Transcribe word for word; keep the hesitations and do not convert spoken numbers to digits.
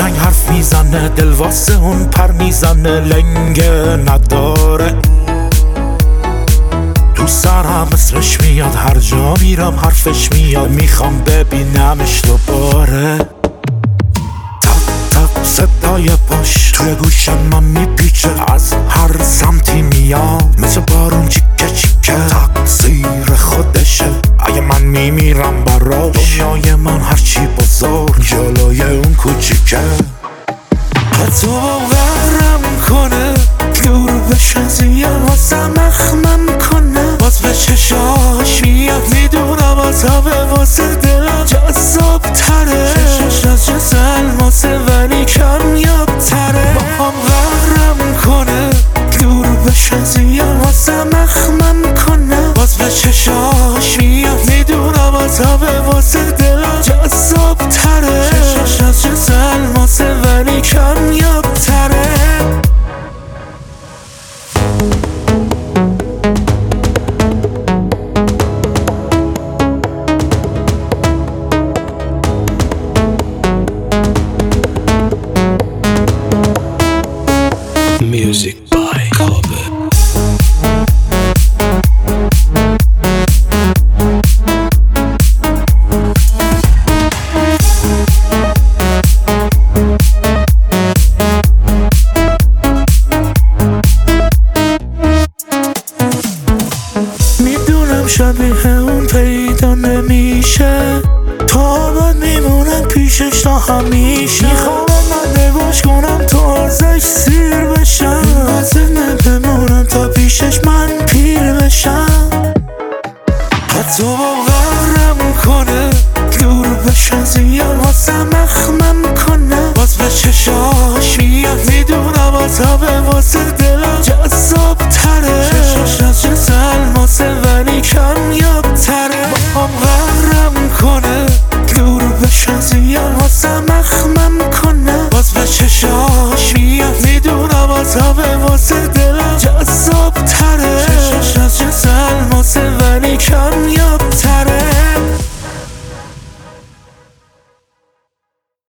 قشنگ حرف میزنه، دل واسه اون پر میزنه، لنگه نداره. تو سرم اسمش میاد، هر جا میرم حرفش میاد، میخوام ببینمش دوباره. صدای پاش توی گوشم من میپیچه، از هر سمتی میاد مثل بارون چیکه چیکه. تقصیر خودشه اگه من میمیرم براش، دنیای من هرچی بزرگ جلوی اون کوچیکه. حتی قهرم کنه دور بشه، زیاد واسه مخمم کنه، باز به چشاش میاد، میدونم عذابه واسه دلم جذاب تره. چشش از جز الماسه ولی کمیاب تره. با هم قهرم کنه دور بشه، زیاد واسه مخمم کنه، باز به چشاش میاد، میدونم عذابه واسه دلم جذاب تره. چشش از جز الماسه ولی کمیاب تره. Music by Cover. میدونم شبیه اون پیدا نمیشه، تا بعد میمونم پیشش تا همیشه. میخوام من نگاش کنم تا ازش سیر بشم، بزنه بمونم تا پیشش من پیر بشم. حتی با قهرم کنه دور بشه، زیاد واسه مخمم کنه، باز به چشاش میاد، میدونم عذابه واسه دلم جذاب